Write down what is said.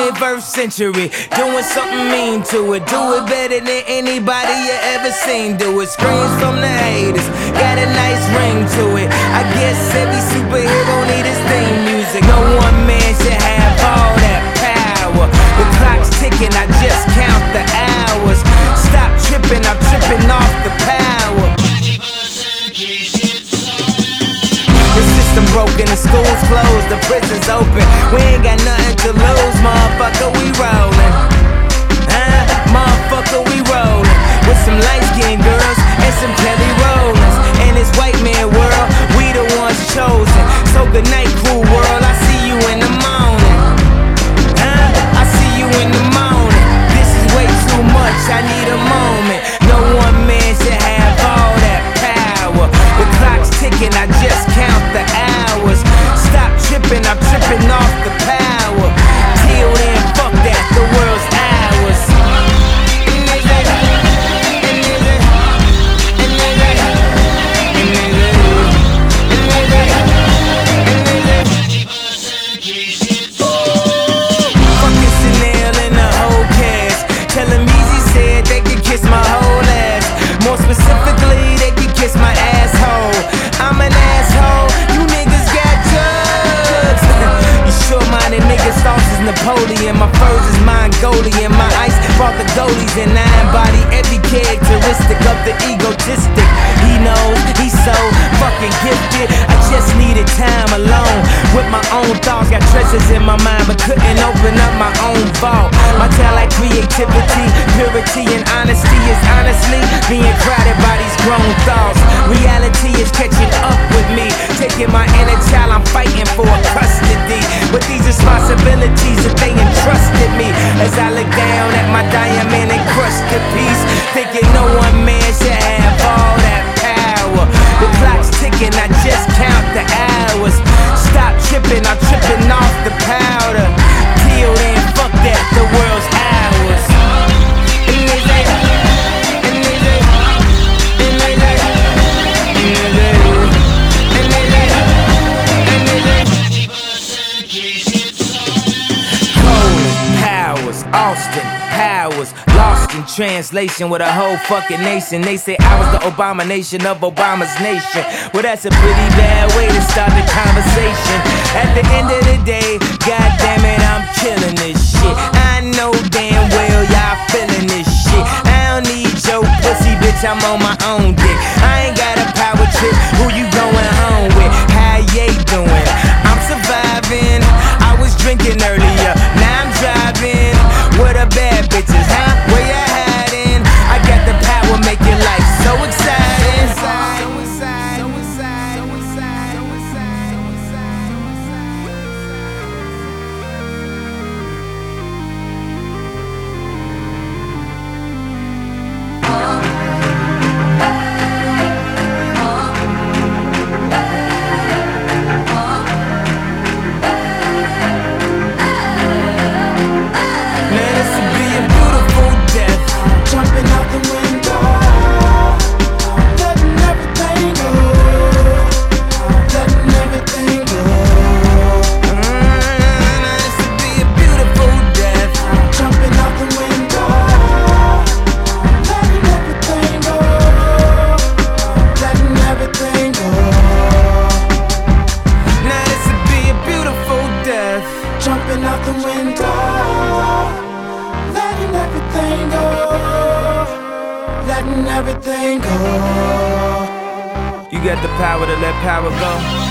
21st century, doing something mean to it. Do it better than anybody you ever seen do it. Screams from the haters, got a nice ring to it. I guess every superhero need his theme music. No one man should have all that power. The clock's ticking, I just count the hours. Stop tripping, I'm tripping off the power. The system broken, the school's closed, the prison's open. We ain't got nothing to lose, motherfucker, we rollin'. Motherfucker, we rollin'. With some light-skinned girls and some Kelly Rollins. In this white man world, we the ones chosen. So good night, cool world, I see you in the morning. I see you in the morning. This is way too much, I need a moment. No one man should have all that power. The clock's ticking, I just count the hours. Stop tripping, I'm tripping off the power. Till then, fuck that, the world's ours. Fucking Chanel and the whole cast. Tell them Easy said they could kiss my whole ass. More specifically, they could kiss my asshole. I'm an asshole, you niggas got drugs. You short-minded niggas, sauce is Napoleon. My furs is Mongolian. My ice brought the goalies and I embody every characteristic of the egotistic. He knows he's so fucking gifted. I just needed time alone with my own thoughts. Got treasures in my mind but couldn't open up my own vault. My talent, creativity, purity and honesty is honestly being crowded by these grown thoughts. Reality is catching up with me, taking my inner child, I'm fighting for custody. With these responsibilities that they entrusted me, as I look down at my diamond encrusted piece, thinking no one man should have all that power. The clock's ticking, I just count the hours. Stop tripping, I'm tripping off the powder. Till then, fuck that, the world's ours. Austin Powers, lost in translation with a whole fucking nation. They say I was the abomination of Obama's nation. Well, that's a pretty bad way to start the conversation. At the end of the day, god damn it, I'm killing this shit. I know damn well y'all feeling this shit. I don't need your pussy, bitch, I'm on my own dick. I ain't got a power trip, who you going home with? How you doing? I'm surviving. I was drinking earlier, now I'm driving. Where the bad bitches, huh? Where you hiding? I got the power, make your life so exciting. Jumping out the window, letting everything go, letting everything go. You got the power to let power go.